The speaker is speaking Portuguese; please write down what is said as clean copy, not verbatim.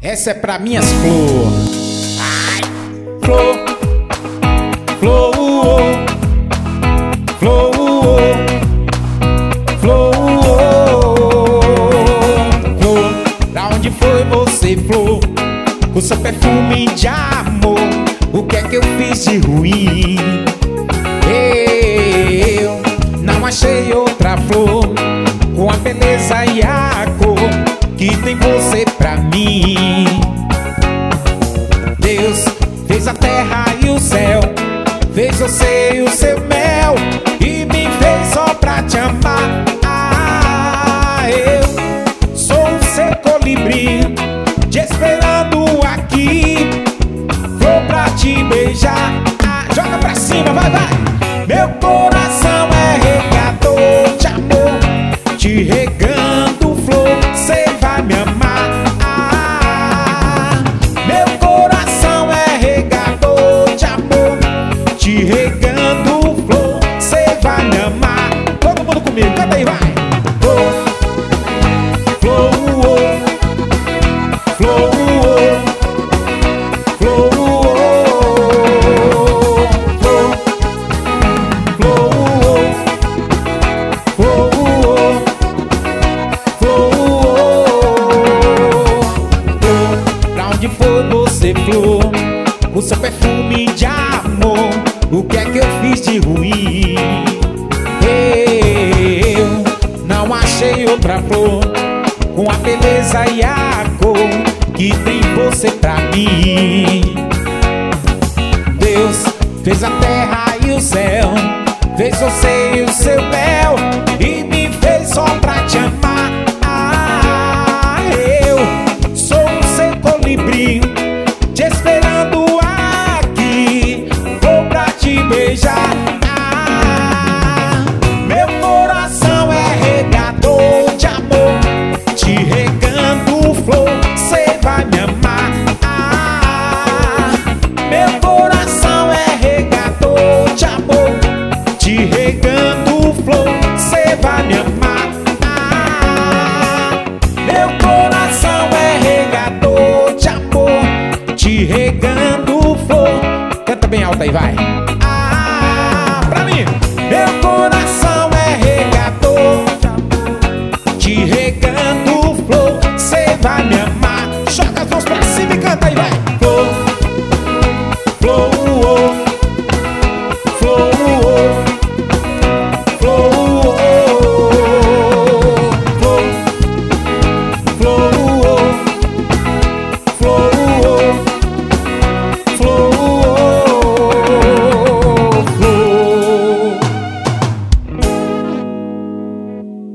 Essa é pra minhas flor. Ai, flor, flor, flor, flor, flor. Pra onde foi você, flor? Com seu perfume de amor, o que é que eu fiz de ruim? Eu não achei outra flor com a beleza e a cor que tem você pra mim. Deus fez a terra e o céu, fez você e o seu mel, e me fez só pra te amar. Eu sou o seu colibri, te esperando aqui, vou pra te beijar. Joga pra cima, vai, vai. Meu coração é regador de amor, te regando flor, cê vai me amar. Meu coração é regador de amor, te regando flor, cê vai me amar. Todo mundo comigo, canta aí, vai. Flor, flor, flor, flor, foi você, flor, o seu perfume de amor, o que é que eu fiz de ruim? Eu não achei outra flor com a beleza e a cor que tem você pra mim. Deus fez a terra e o céu, fez você e o seu mel, e me fez só pra te amar. Te esperando aqui, vou pra te beijar. Meu coração é regador de amor, te regando flor, cê vai me amar. Meu coração é regador de amor, te regando flor, cê vai me amar. Meu coração é regador de amor, te regando flor. Canta bem alto aí, vai.